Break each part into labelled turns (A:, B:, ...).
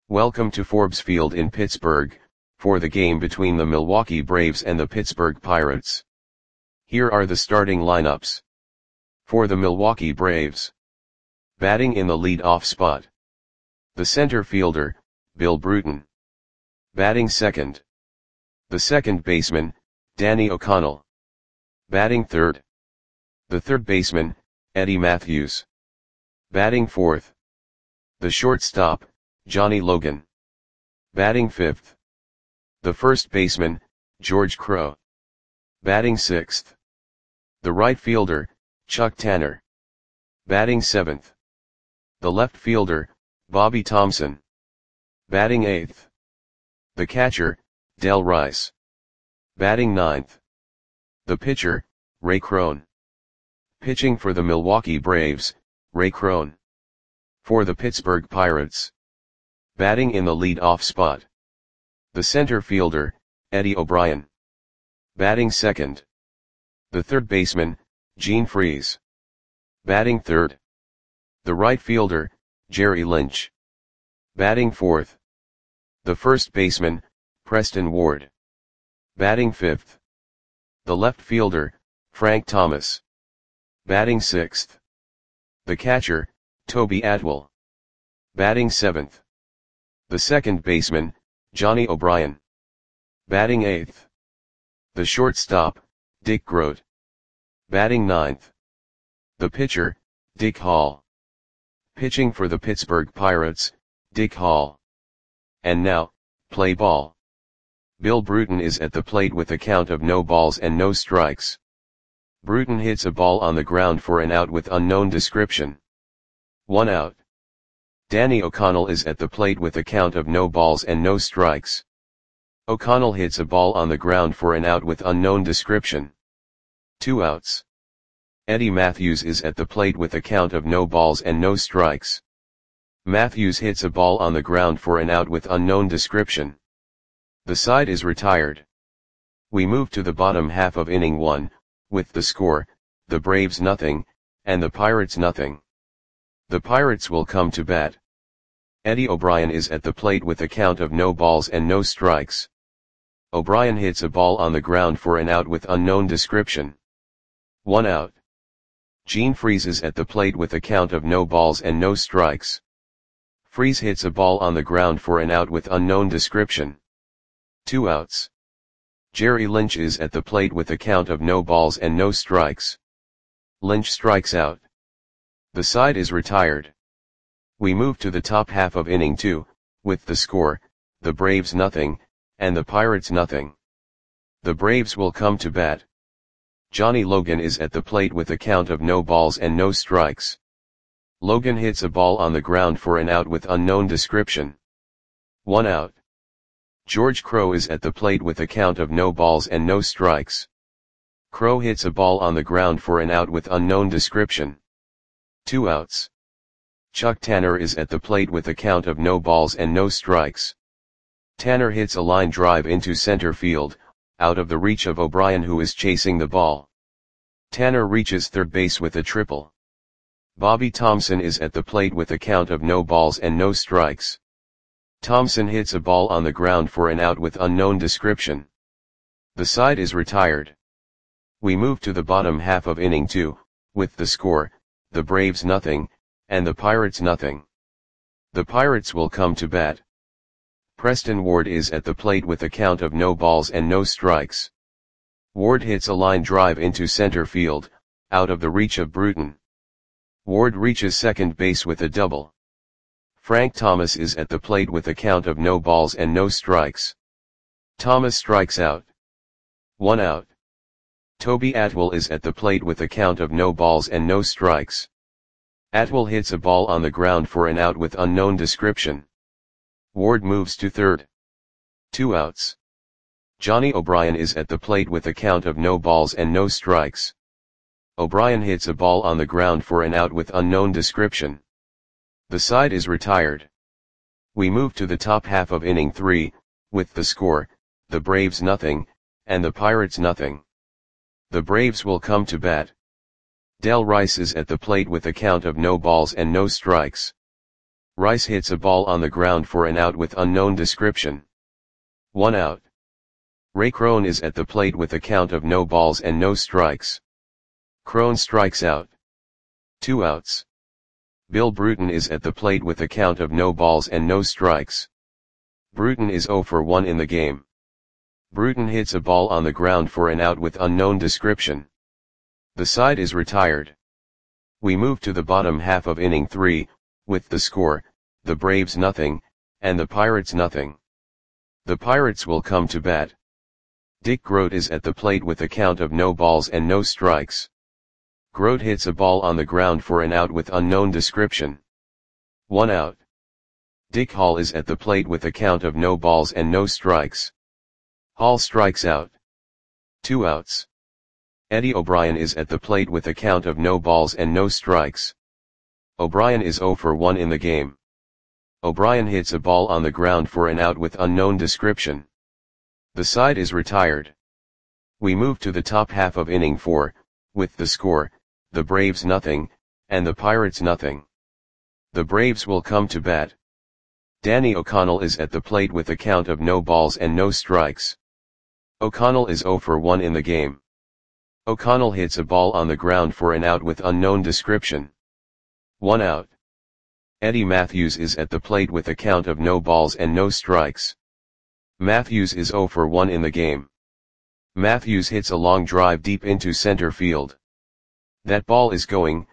A: Welcome to Forbes Field in Pittsburgh, for the game between the Milwaukee Braves and the Pittsburgh Pirates. Here are the starting lineups. For the Milwaukee Braves. Batting in the lead-off spot. The center fielder, Bill Bruton. Batting second. The second baseman, Danny O'Connell. Batting third. The third baseman, Eddie Mathews. Batting fourth. The shortstop, Johnny Logan. Batting fifth. The first baseman, George Crowe. Batting sixth. The right fielder, Chuck Tanner. Batting seventh. The left fielder, Bobby Thomson. Batting eighth. The catcher, Del Rice. Batting ninth. The pitcher, Ray Crone. Pitching for the Milwaukee Braves, Ray Crone. For the Pittsburgh Pirates. Batting in the lead-off spot. The center fielder, Eddie O'Brien. Batting second. The third baseman, Gene Freese. Batting third. The right fielder, Jerry Lynch. Batting fourth. The first baseman, Preston Ward. Batting fifth. The left fielder, Frank Thomas. Batting sixth. The catcher, Toby Atwell. Batting seventh. The second baseman, Johnny O'Brien. Batting eighth. The shortstop, Dick Groat. Batting ninth. The pitcher, Dick Hall. Pitching for the Pittsburgh Pirates, Dick Hall. And now, play ball. Bill Bruton is at the plate with a count of no balls and no strikes. Bruton hits a ball on the ground for an out with unknown description. 1 out. Danny O'Connell is at the plate with a count of no balls and no strikes. O'Connell hits a ball on the ground for an out with unknown description. 2 outs. Eddie Mathews is at the plate with a count of no balls and no strikes. Mathews hits a ball on the ground for an out with unknown description. The side is retired. We move to the bottom half of inning 1, with the score, the Braves nothing, and the Pirates nothing. The Pirates will come to bat. Eddie O'Brien is at the plate with a count of no balls and no strikes. O'Brien hits a ball on the ground for an out with unknown description. 1 out. Gene Freese is at the plate with a count of no balls and no strikes. Freese hits a ball on the ground for an out with unknown description. 2 outs. Jerry Lynch is at the plate with a count of no balls and no strikes. Lynch strikes out. The side is retired. We move to the top half of inning 2, with the score, the Braves nothing, and the Pirates nothing. The Braves will come to bat. Johnny Logan is at the plate with a count of no balls and no strikes. Logan hits a ball on the ground for an out with unknown description. 1 out. George Crowe is at the plate with a count of no balls and no strikes. Crowe hits a ball on the ground for an out with unknown description. 2 outs. Chuck Tanner is at the plate with a count of no balls and no strikes. Tanner hits a line drive into center field, out of the reach of O'Brien who is chasing the ball. Tanner reaches third base with a triple. Bobby Thomson is at the plate with a count of no balls and no strikes. Thomson hits a ball on the ground for an out with unknown description. The side is retired. We move to the bottom half of inning 2, with the score, the Braves nothing, and the Pirates nothing. The Pirates will come to bat. Preston Ward is at the plate with a count of no balls and no strikes. Ward hits a line drive into center field, out of the reach of Bruton. Ward reaches second base with a double. Frank Thomas is at the plate with a count of no balls and no strikes. Thomas strikes out. 1 out. Toby Atwell is at the plate with a count of no balls and no strikes. Atwell hits a ball on the ground for an out with unknown description. Ward moves to third. 2 outs. Johnny O'Brien is at the plate with a count of no balls and no strikes. O'Brien hits a ball on the ground for an out with unknown description. The side is retired. We move to the top half of inning 3, with the score, the Braves nothing, and the Pirates nothing. The Braves will come to bat. Del Rice is at the plate with a count of no balls and no strikes. Rice hits a ball on the ground for an out with unknown description. 1 out. Ray Crone is at the plate with a count of no balls and no strikes. Crone strikes out. 2 outs. Bill Bruton is at the plate with a count of no balls and no strikes. Bruton is 0 for 1 in the game. Bruton hits a ball on the ground for an out with unknown description. The side is retired. We move to the bottom half of inning 3, with the score, the Braves nothing, and the Pirates nothing. The Pirates will come to bat. Dick Groat is at the plate with a count of no balls and no strikes. Groat hits a ball on the ground for an out with unknown description. 1 out. Dick Hall is at the plate with a count of no balls and no strikes. Hall strikes out. 2 outs. Eddie O'Brien is at the plate with a count of no balls and no strikes. O'Brien is 0 for 1 in the game. O'Brien hits a ball on the ground for an out with unknown description. The side is retired. We move to the top half of inning 4, with the score, the Braves nothing, and the Pirates nothing. The Braves will come to bat. Danny O'Connell is at the plate with a count of no balls and no strikes. O'Connell is 0 for 1 in the game. O'Connell hits a ball on the ground for an out with unknown description. 1 out. Eddie Matthews is at the plate with a count of no balls and no strikes. Matthews is 0 for 1 in the game. Matthews hits a long drive deep into center field. That ball is gone.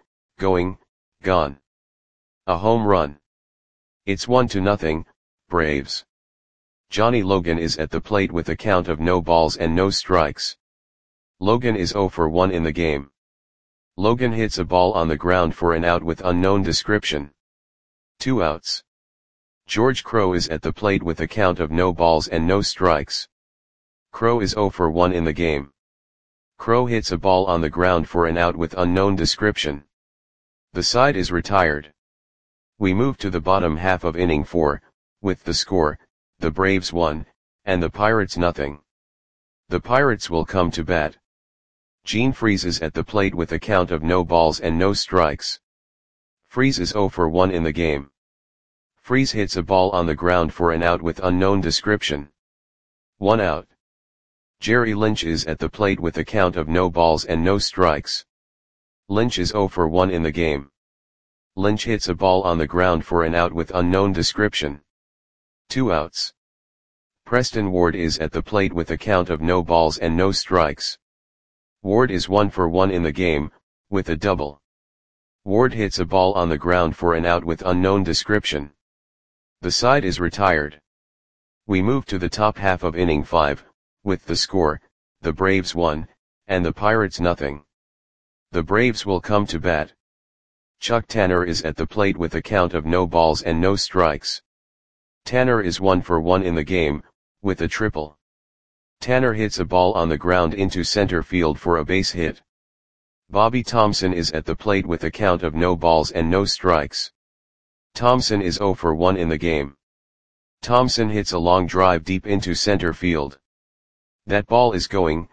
A: A home run. It's 1-0, Braves. Johnny Logan is at the plate with a count of no balls and no strikes. Logan is 0 for 1 in the game. Logan hits a ball on the ground for an out with unknown description. 2 outs. George Crowe is at the plate with a count of no balls and no strikes. Crowe is 0 for 1 in the game. Crowe hits a ball on the ground for an out with unknown description. The side is retired. We move to the bottom half of inning 4, with the score, the Braves 1, and the Pirates nothing. The Pirates will come to bat. Gene Freese is at the plate with a count of no balls and no strikes. Freese is 0 for 1 in the game. Freese hits a ball on the ground for an out with unknown description. 1 out. Jerry Lynch is at the plate with a count of no balls and no strikes. Lynch is 0 for 1 in the game. Lynch hits a ball on the ground for an out with unknown description. 2 outs. Preston Ward is at the plate with a count of no balls and no strikes. Ward is 1 for 1 in the game, with a double. Ward hits a ball on the ground for an out with unknown description. The side is retired. We move to the top half of inning 5, with the score, the Braves 1, and the Pirates nothing. The Braves will come to bat. Chuck Tanner is at the plate with a count of no balls and no strikes. Tanner is 1 for 1 in the game, with a triple. Tanner hits a ball on the ground into center field for a base hit. Bobby Thomson is at the plate with a count of no balls and no strikes. Thomson is 0 for 1 in the game. Thomson hits a long drive deep into center field. That ball is gone.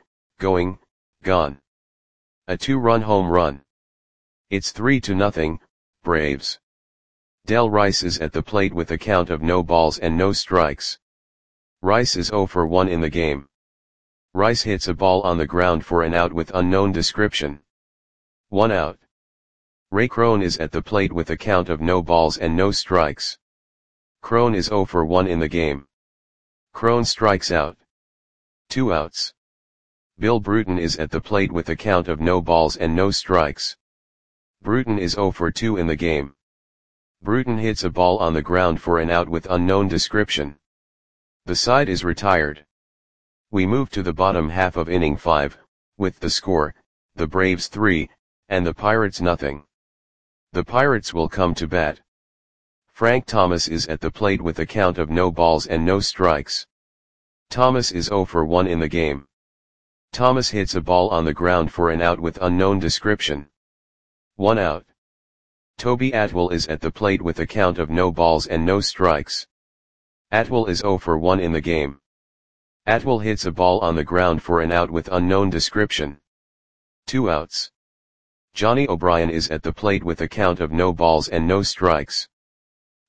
A: A 2-run home run. It's 3-0, Braves. Del Rice is at the plate with a count of no balls and no strikes. Rice is 0 for 1 in the game. Rice hits a ball on the ground for an out with unknown description. 1 out. Ray Crone is at the plate with a count of no balls and no strikes. Crone is 0 for 1 in the game. Crone strikes out. 2 outs. Bill Bruton is at the plate with a count of no balls and no strikes. Bruton is 0 for 2 in the game. Bruton hits a ball on the ground for an out with unknown description. The side is retired. We move to the bottom half of inning 5, with the score, the Braves 3, and the Pirates nothing. The Pirates will come to bat. Frank Thomas is at the plate with a count of no balls and no strikes. Thomas is 0 for 1 in the game. Thomas hits a ball on the ground for an out with unknown description. 1 out. Toby Atwell is at the plate with a count of no balls and no strikes. Atwell is 0 for 1 in the game. Atwell hits a ball on the ground for an out with unknown description. 2 outs. Johnny O'Brien is at the plate with a count of no balls and no strikes.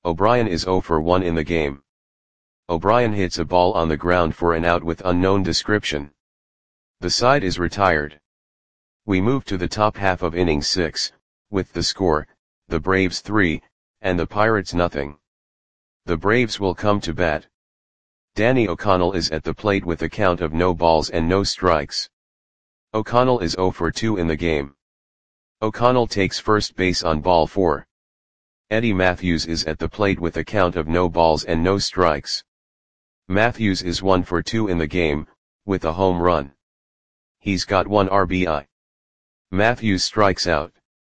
A: O'Brien is 0 for 1 in the game. O'Brien hits a ball on the ground for an out with unknown description. The side is retired. We move to the top half of inning 6, with the score, the Braves 3, and the Pirates nothing. The Braves will come to bat. Danny O'Connell is at the plate with a count of no balls and no strikes. O'Connell is 0 for 2 in the game. O'Connell takes first base on ball 4. Eddie Matthews is at the plate with a count of no balls and no strikes. Matthews is 1 for 2 in the game, with a home run. He's got 1 RBI. Matthews strikes out.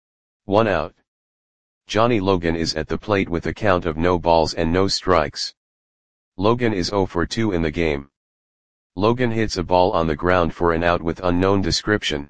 A: 1 out. Johnny Logan is at the plate with a count of no balls and no strikes. Logan is 0 for 2 in the game. Logan hits a ball on the ground for an out with unknown description.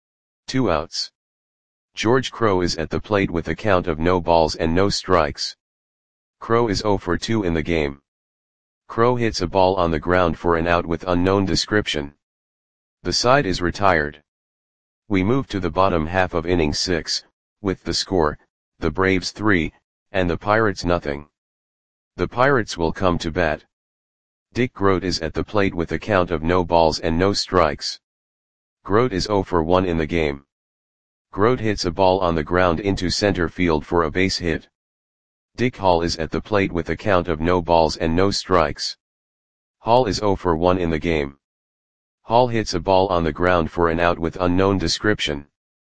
A: 2 outs. George Crowe is at the plate with a count of no balls and no strikes. Crowe is 0 for 2 in the game. Crowe hits a ball on the ground for an out with unknown description. The side is retired. We move to the bottom half of inning 6, with the score, the Braves 3, and the Pirates nothing. The Pirates will come to bat. Dick Groat is at the plate with a count of no balls and no strikes. Groat is 0 for 1 in the game. Groat hits a ball on the ground into center field for a base hit. Dick Hall is at the plate with a count of no balls and no strikes. Hall is 0 for 1 in the game. Hall hits a ball on the ground for an out with unknown description.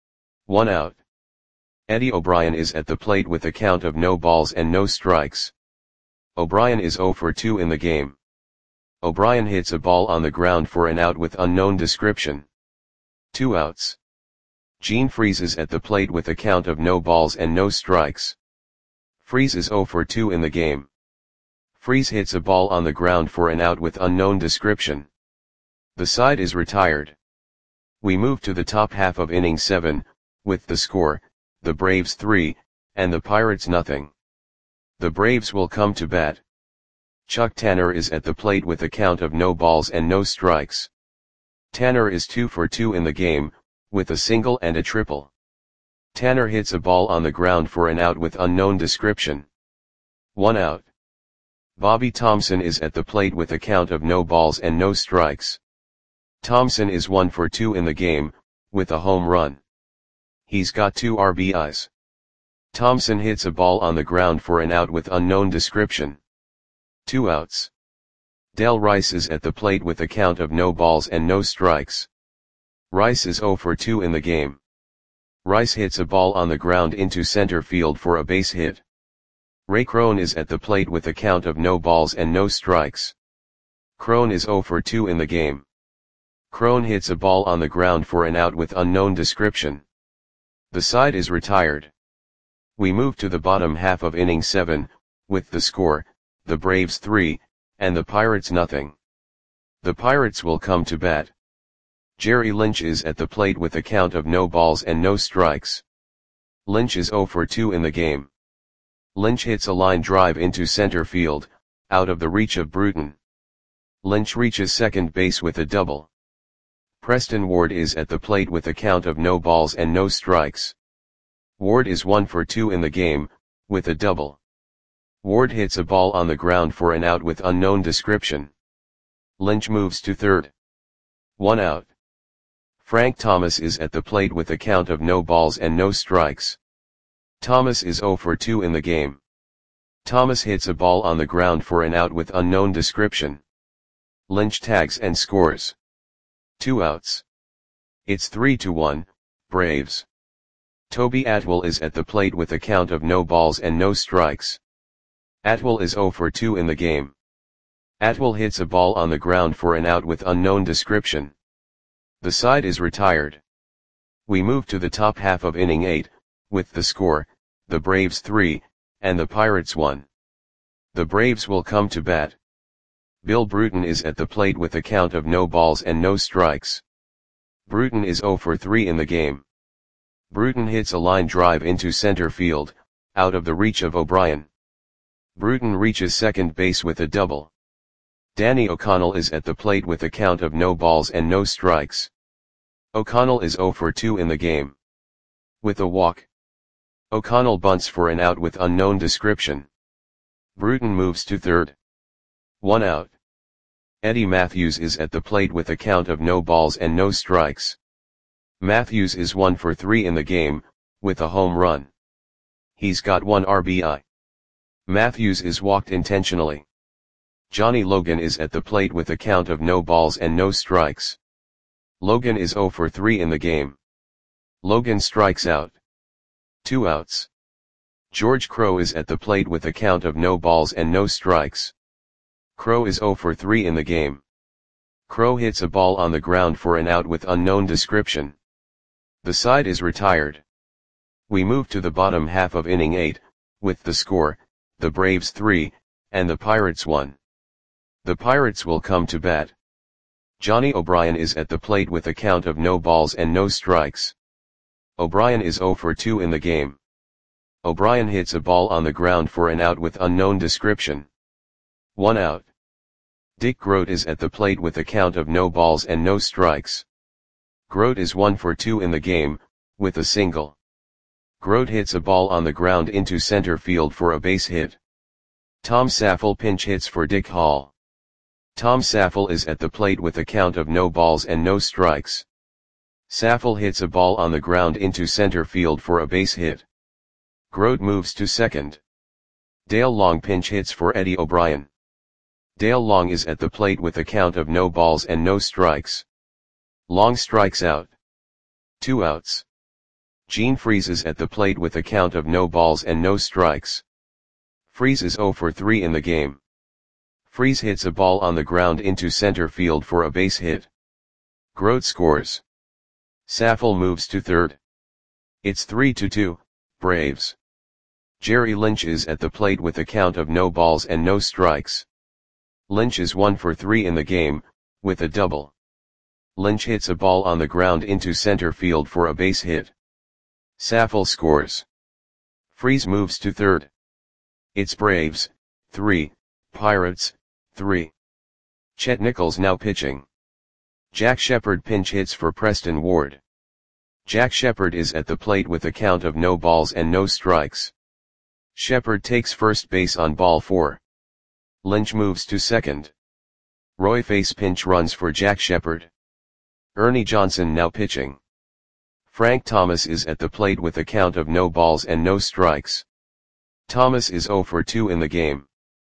A: 1 out. Eddie O'Brien is at the plate with a count of no balls and no strikes. O'Brien is 0 for 2 in the game. O'Brien hits a ball on the ground for an out with unknown description. 2 outs. Gene Freese is at the plate with a count of no balls and no strikes. Freese is 0 for 2 in the game. Freese hits a ball on the ground for an out with unknown description. The side is retired. We move to the top half of inning 7, with the score, the Braves 3, and the Pirates nothing. The Braves will come to bat. Chuck Tanner is at the plate with a count of no balls and no strikes. Tanner is 2 for 2 in the game, with a single and a triple. Tanner hits a ball on the ground for an out with unknown description. 1 out. Bobby Thomson is at the plate with a count of no balls and no strikes. Thomson is 1 for 2 in the game, with a home run. He's got 2 RBIs. Thomson hits a ball on the ground for an out with unknown description. 2 outs. Del Rice is at the plate with a count of no balls and no strikes. Rice is 0 for 2 in the game. Rice hits a ball on the ground into center field for a base hit. Ray Crone is at the plate with a count of no balls and no strikes. Crone is 0 for 2 in the game. Crone hits a ball on the ground for an out with unknown description. The side is retired. We move to the bottom half of inning 7, with the score, the Braves 3, and the Pirates nothing. The Pirates will come to bat. Jerry Lynch is at the plate with a count of no balls and no strikes. Lynch is 0 for 2 in the game. Lynch hits a line drive into center field, out of the reach of Bruton. Lynch reaches second base with a double. Preston Ward is at the plate with a count of no balls and no strikes. Ward is 1 for 2 in the game, with a double. Ward hits a ball on the ground for an out with unknown description. Lynch moves to third. 1 out. Frank Thomas is at the plate with a count of no balls and no strikes. Thomas is 0 for 2 in the game. Thomas hits a ball on the ground for an out with unknown description. Lynch tags and scores. 2 outs. It's 3-1, Braves. Toby Atwell is at the plate with a count of no balls and no strikes. Atwell is 0 for 2 in the game. Atwell hits a ball on the ground for an out with unknown description. The side is retired. We move to the top half of inning 8, with the score, the Braves 3, and the Pirates 1. The Braves will come to bat. Bill Bruton is at the plate with a count of no balls and no strikes. Bruton is 0 for 3 in the game. Bruton hits a line drive into center field, out of the reach of O'Brien. Bruton reaches second base with a double. Danny O'Connell is at the plate with a count of no balls and no strikes. O'Connell is 0 for 2 in the game. With a walk. O'Connell bunts for an out with unknown description. Bruton moves to third. 1 out. Eddie Matthews is at the plate with a count of no balls and no strikes. Matthews is 1 for 3 in the game, with a home run. He's got 1 RBI. Matthews is walked intentionally. Johnny Logan is at the plate with a count of no balls and no strikes. Logan is 0 for 3 in the game. Logan strikes out. 2 outs. George Crowe is at the plate with a count of no balls and no strikes. Crowe is 0 for 3 in the game. Crowe hits a ball on the ground for an out with unknown description. The side is retired. We move to the bottom half of inning 8, with the score, the Braves 3, and the Pirates 1. The Pirates will come to bat. Johnny O'Brien is at the plate with a count of no balls and no strikes. O'Brien is 0 for 2 in the game. O'Brien hits a ball on the ground for an out with unknown description. 1 out. Dick Groat is at the plate with a count of no balls and no strikes. Groat is 1 for 2 in the game, with a single. Groat hits a ball on the ground into center field for a base hit. Tom Saffel pinch hits for Dick Hall. Tom Saffel is at the plate with a count of no balls and no strikes. Saffel hits a ball on the ground into center field for a base hit. Groat moves to second. Dale Long pinch hits for Eddie O'Brien. Dale Long is at the plate with a count of no balls and no strikes. Long strikes out. 2 outs. Gene Freese is at the plate with a count of no balls and no strikes. Freese is 0 for 3 in the game. Freese hits a ball on the ground into center field for a base hit. Groat scores. Saffel moves to third. It's 3-2, Braves. Jerry Lynch is at the plate with a count of no balls and no strikes. Lynch is 1 for 3 in the game, with a double. Lynch hits a ball on the ground into center field for a base hit. Saffel scores. Freese moves to third. It's Braves, 3, Pirates, 3. Chet Nichols now pitching. Jack Shepard pinch hits for Preston Ward. Jack Shepard is at the plate with a count of no balls and no strikes. Shepard takes first base on ball 4. Lynch moves to second. Roy Face pinch runs for Jack Shepard. Ernie Johnson now pitching. Frank Thomas is at the plate with a count of no balls and no strikes. Thomas is 0 for 2 in the game.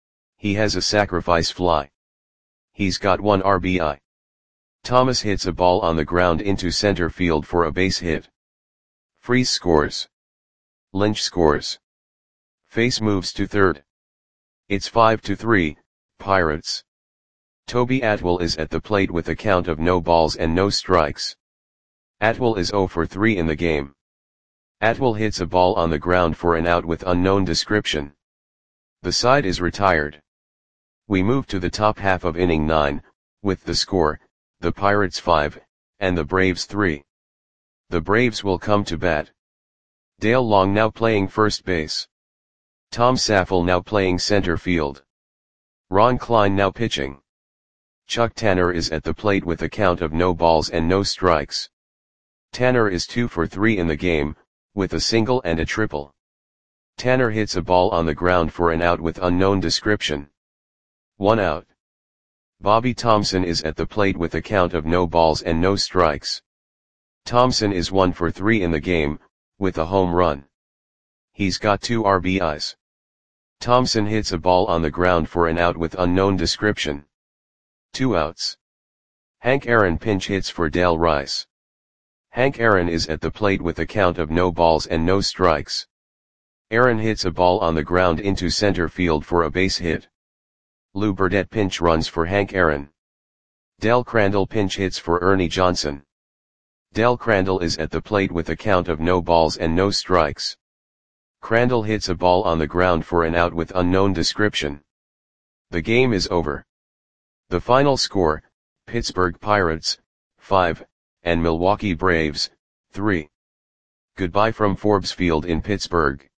A: He has a sacrifice fly. He's got 1 RBI. Thomas hits a ball on the ground into center field for a base hit. Freese scores. Lynch scores. Face moves to third. It's 5-3, Pirates. Toby Atwell is at the plate with a count of no balls and no strikes. Atwell is 0 for 3 in the game. Atwell hits a ball on the ground for an out with unknown description. The side is retired. We move to the top half of inning 9, with the score, the Pirates 5, and the Braves 3. The Braves will come to bat. Dale Long now playing first base. Tom Saffel now playing center field. Ron Klein now pitching. Chuck Tanner is at the plate with a count of no balls and no strikes. Tanner is 2 for 3 in the game, with a single and a triple. Tanner hits a ball on the ground for an out with unknown description. 1 out. Bobby Thompson is at the plate with a count of no balls and no strikes. Thompson is 1 for 3 in the game, with a home run. He's got 2 RBIs. Thompson hits a ball on the ground for an out with unknown description. 2 outs. Hank Aaron pinch hits for Dale Rice. Hank Aaron is at the plate with a count of no balls and no strikes. Aaron hits a ball on the ground into center field for a base hit. Lou Burdette pinch runs for Hank Aaron. Del Crandall pinch hits for Ernie Johnson. Del Crandall is at the plate with a count of no balls and no strikes. Crandall hits a ball on the ground for an out with unknown description. The game is over. The final score, Pittsburgh Pirates, 5, and Milwaukee Braves, 3. Goodbye from Forbes Field in Pittsburgh.